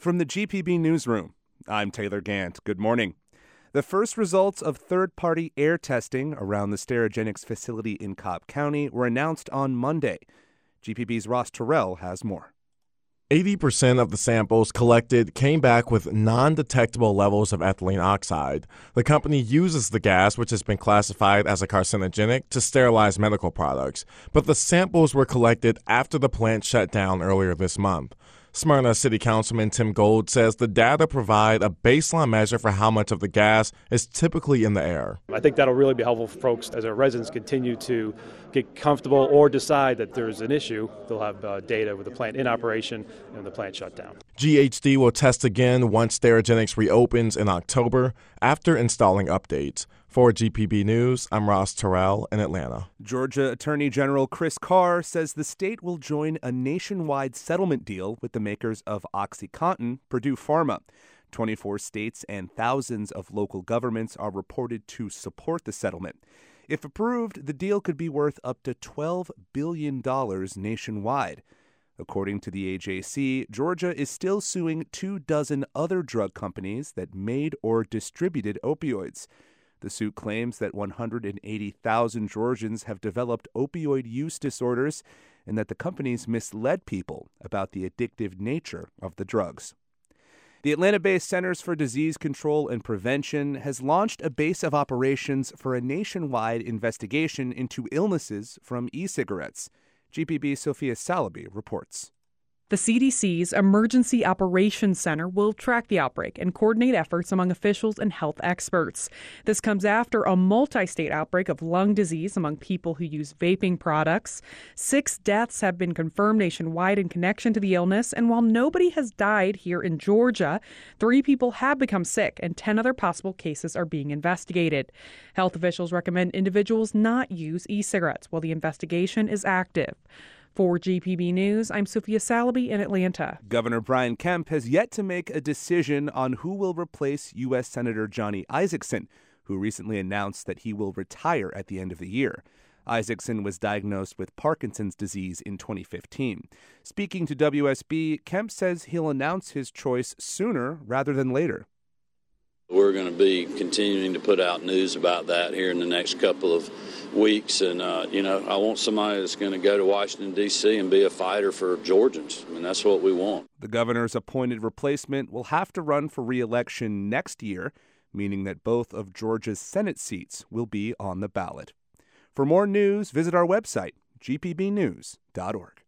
From the GPB Newsroom, I'm Taylor Gant. Good morning. The first results of third-party air testing around the Sterigenics facility in Cobb County were announced on Monday. GPB's Ross Terrell has more. 80% of the samples collected came back with non-detectable levels of ethylene oxide. The company uses the gas, which has been classified as a carcinogenic, to sterilize medical products. But the samples were collected after the plant shut down earlier this month. Smyrna City Councilman Tim Gold says the data provide a baseline measure for how much of the gas is typically in the air. I think that'll really be helpful for folks as our residents continue to get comfortable or decide that there's an issue. They'll have data with the plant in operation and the plant shut down. GHD will test again once Sterigenics reopens in October after installing updates. For GPB News, I'm Ross Terrell in Atlanta. Georgia Attorney General Chris Carr says the state will join a nationwide settlement deal with the makers of OxyContin, Purdue Pharma. 24 states and thousands of local governments are reported to support the settlement. If approved, the deal could be worth up to $12 billion nationwide. According to the AJC, Georgia is still suing 24 other drug companies that made or distributed opioids. The suit claims that 180,000 Georgians have developed opioid use disorders and that the companies misled people about the addictive nature of the drugs. The Atlanta-based Centers for Disease Control and Prevention has launched a base of operations for a nationwide investigation into illnesses from e-cigarettes. GPB's Sophia Salaby reports. The CDC's Emergency Operations Center will track the outbreak and coordinate efforts among officials and health experts. This comes after a multi-state outbreak of lung disease among people who use vaping products. 6 deaths have been confirmed nationwide in connection to the illness, and while nobody has died here in Georgia, 3 people have become sick and 10 other possible cases are being investigated. Health officials recommend individuals not use e-cigarettes while the investigation is active. For GPB News, I'm Sophia Salaby in Atlanta. Governor Brian Kemp has yet to make a decision on who will replace U.S. Senator Johnny Isakson, who recently announced that he will retire at the end of the year. Isakson was diagnosed with Parkinson's disease in 2015. Speaking to WSB, Kemp says he'll announce his choice sooner rather than later. We're going to be continuing to put out news about that here in the next couple of weeks. And, I want somebody that's going to go to Washington, D.C. and be a fighter for Georgians. I mean, that's what we want. The governor's appointed replacement will have to run for re-election next year, meaning that both of Georgia's Senate seats will be on the ballot. For more news, visit our website, gpbnews.org.